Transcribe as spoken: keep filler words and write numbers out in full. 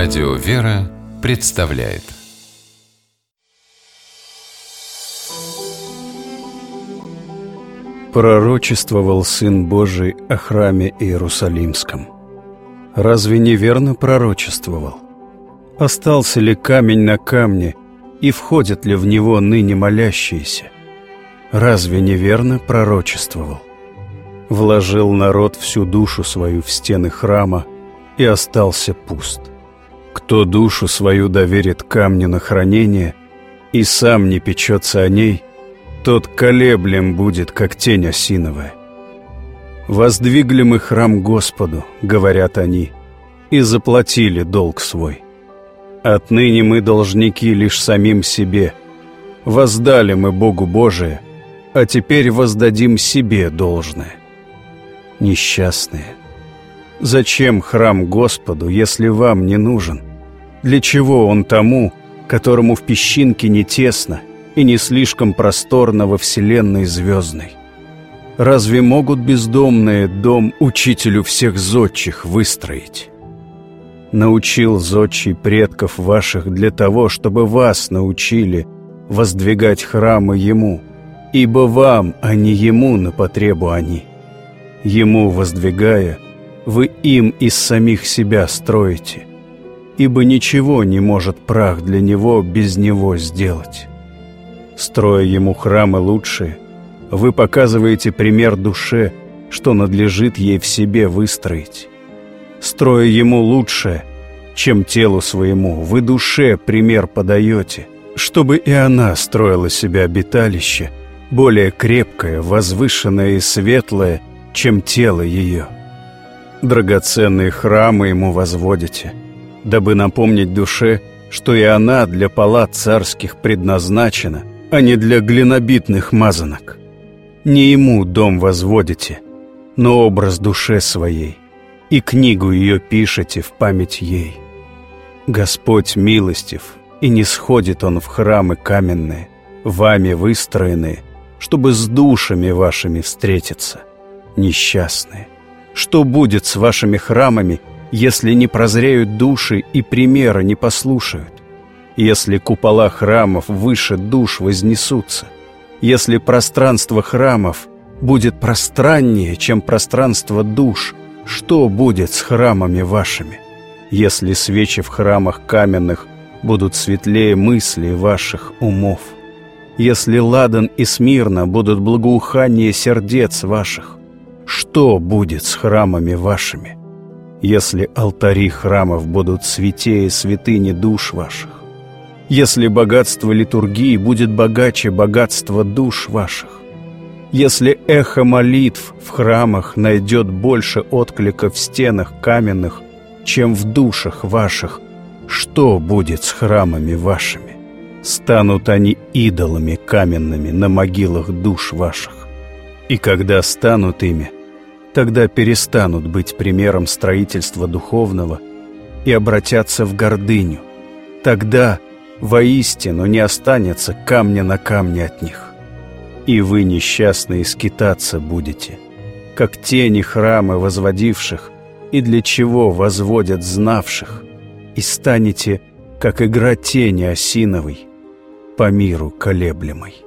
Радио «Вера» представляет. Пророчествовал Сын Божий о храме Иерусалимском. Разве неверно пророчествовал? Остался ли камень на камне, и входят ли в него ныне молящиеся? Разве неверно пророчествовал? Вложил народ всю душу свою в стены храма, и остался пуст. Кто душу свою доверит камню на хранение, и сам не печется о ней, тот колеблем будет, как тень осиновая. «Воздвигли мы храм Господу», — говорят они, — «и заплатили долг свой. Отныне мы должники лишь самим себе. Воздали мы Богу Божие, а теперь воздадим себе должное». Несчастные! Зачем храм Господу, если вам не нужен? Для чего он тому, которому в песчинке не тесно и не слишком просторно во вселенной звездной? Разве могут бездомные дом учителю всех зодчих выстроить? Научил зодчий предков ваших для того, чтобы вас научили воздвигать храмы ему, ибо вам, а не ему, на потребу они. Ему воздвигая, вы им из самих себя строите, ибо ничего не может прах для него без него сделать. Строя ему храмы лучшие, вы показываете пример душе, что надлежит ей в себе выстроить. Строя ему лучшее, чем телу своему, вы душе пример подаете, чтобы и она строила себе обиталище, более крепкое, возвышенное и светлое, чем тело ее. Драгоценные храмы ему возводите, дабы напомнить душе, что и она для палат царских предназначена, а не для глинобитных мазанок. Не ему дом возводите, но образ душе своей, и книгу ее пишете в память ей. Господь милостив, и не сходит Он в храмы каменные, вами выстроенные, чтобы с душами вашими встретиться. Несчастные! Что будет с вашими храмами, если не прозреют души и примера не послушают? Если купола храмов выше душ вознесутся? Если пространство храмов будет пространнее, чем пространство душ, что будет с храмами вашими? Если свечи в храмах каменных будут светлее мыслей ваших умов? Если ладан и смирна будут благоухание сердец ваших? Что будет с храмами вашими, если алтари храмов будут святее святыни душ ваших? Если богатство литургии будет богаче богатства душ ваших? Если эхо молитв в храмах найдет больше отклика в стенах каменных, чем в душах ваших, что будет с храмами вашими? Станут они идолами каменными на могилах душ ваших. И когда станут ими, тогда перестанут быть примером строительства духовного и обратятся в гордыню. Тогда воистину не останется камня на камне от них. И вы, несчастные, скитаться будете, как тени храмы возводивших, и для чего возводят знавших, и станете, как игра тени осиновой, по миру колеблемой.